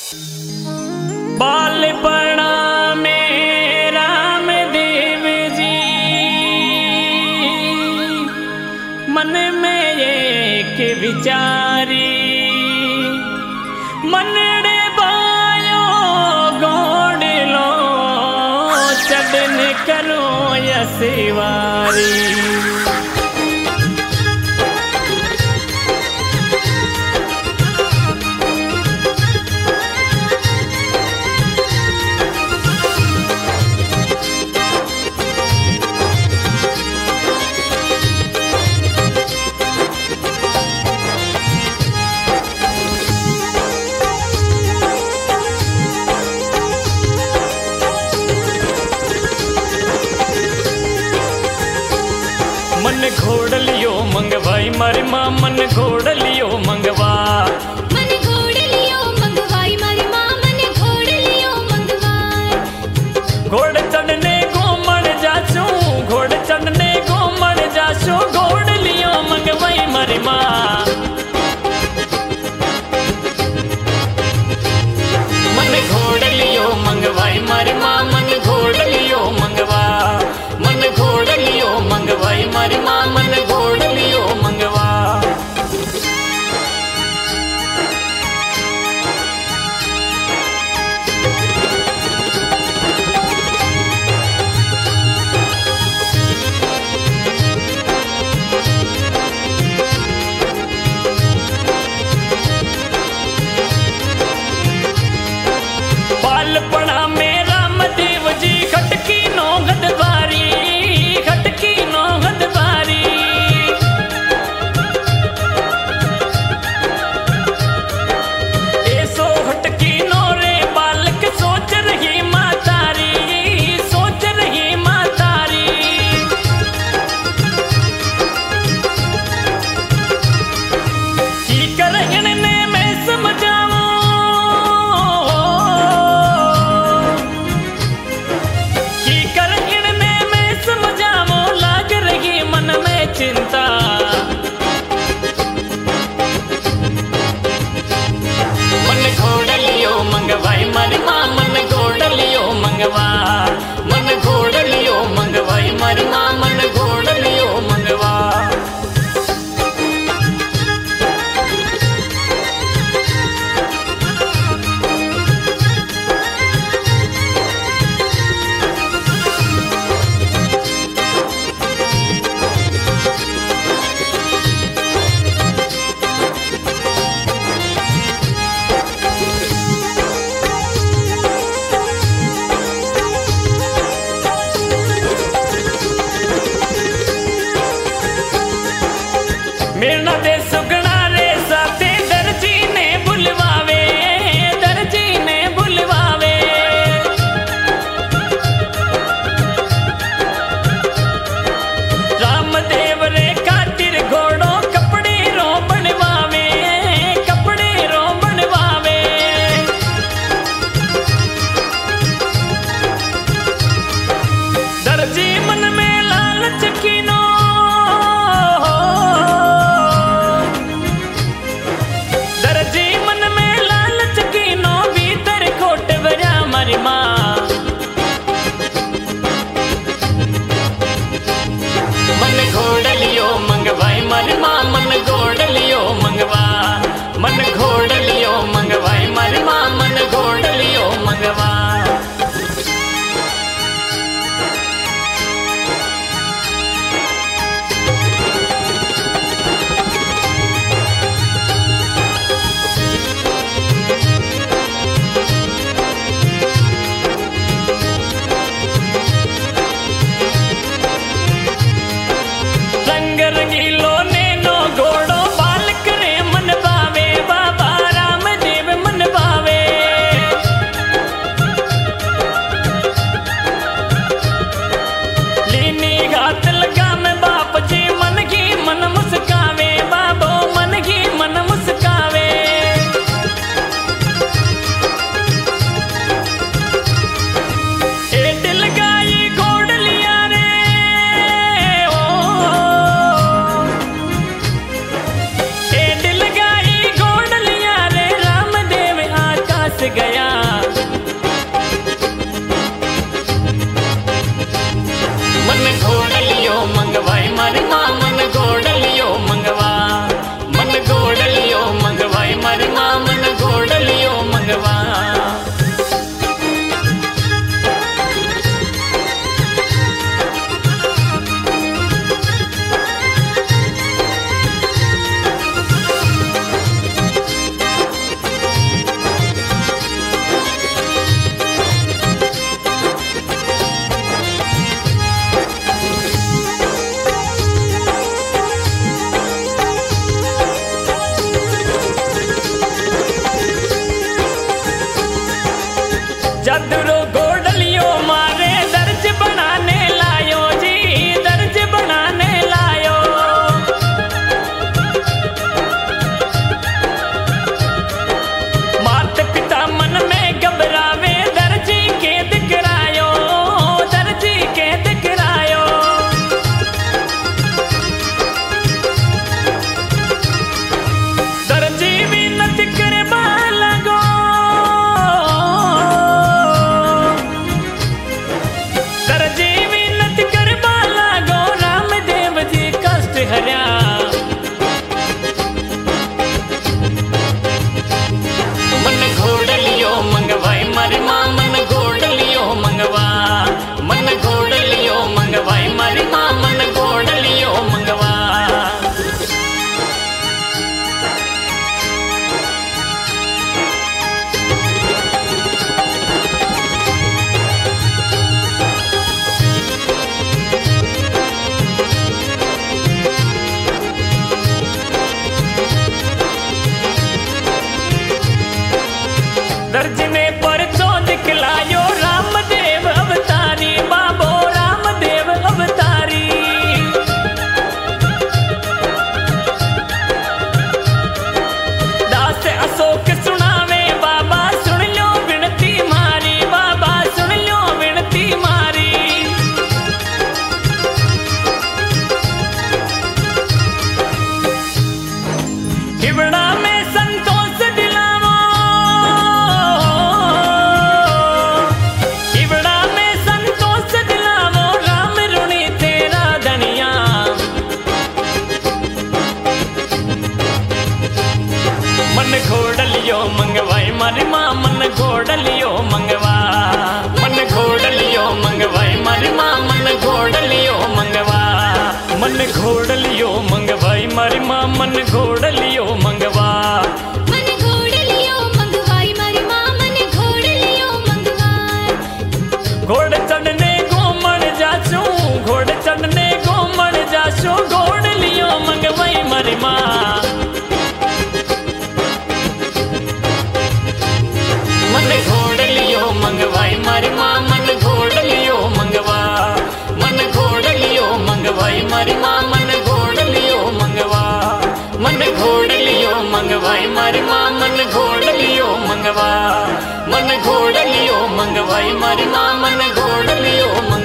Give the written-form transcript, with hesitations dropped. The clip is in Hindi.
बालपणा में रामदेव जी मन में एक विचारी, मनड़े बायो गोड़लो चढ़न करो यसिवारी। मन घोड़ लियो मंगवाई मारी माँ, मन घोड़ लियो मंगवा, मन घोड़ लियो मंगवाई मारी माँ, मन घोड़ लियो मंगवाई। घोड़ चढ़ने घूमण जासू, घोड़ चढ़ने घूमण जासू, घोड़ लियो मंगवाई मारी माँ। मन घोड़ लियो मंगवाई मारी माँ, मन घोड़ लियो मंगवा, मन घोड़ लियो मंगवाई मारी माँ, मन घोड़ लियो मंगवा। गया। मन घोड़ लियो मंगवाई मारी माँ, मन घोड़ लियो मंगवा, मन घोड़ लियो मंगवाई मारी माँ, मन घोड़ लियो मंगवा। चदरो घोड़लियो मारे दर्ज बनाने लायो जी, दर्ज बनाने लायो। माता पिता मन में घबरावे, दर्जी कैद करायो, दर्जी कैद करायो। दर्जी विनती करे लगो, दर्जी विनती कर बाला गो, रामदेव जी कष्ट हर्या। मन घोड़ लियो मंगवाई मारी माँ, मन घोड़ लियो मंगवा, मन घोड़ लियो मंगवाई मारी माँ, मन घोड़ लियो मंगवा। दर्ज ने परचो दिखलायो, रामदेव अवतारी बाबो, रामदेव अवतारी। दास अशोक सुनावे बाबा, सुन लो विनती मारी बाबा, सुन लो विनती मारी। हिवड़ा में संतोष दिलावो, हिवड़ा में संतोष दिलावो, राम ऋणी तेरा धनिया। मन घोड़ लियो मंगवाई मारी माँ, मन घोड़ लियो मंगवा, मन घोड़ लियो मंगवाई मारी माँ, मन घोड़ लियो मंगवा, मन घोड़ लियो मंगवाई मारी माँ, मन घोड़ लियो मंगवा। मन घोड़ लियो मंगवाई मारी माँ, मन घोड़ लियो मंगवा। घोड़ चढ़ने घूमण जासू, घोड़ चढ़ने घूमण जासू, घोड़ लियो मंगवाई मारी माँ। मन घोड़ लियो मंगवाई मारी माँ, मन घोड़ लियो मंगवा, मन घोड़ लियो मंगवाई मारी माँ, मन घोड़ लियो मंगवा, मन घोड़ लियो मंगवाई मारी माँ, मन घोड़ लियो मंगवा, मन घोड़ लियो मंगवाई मारी माँ, मन घोड़ लियो।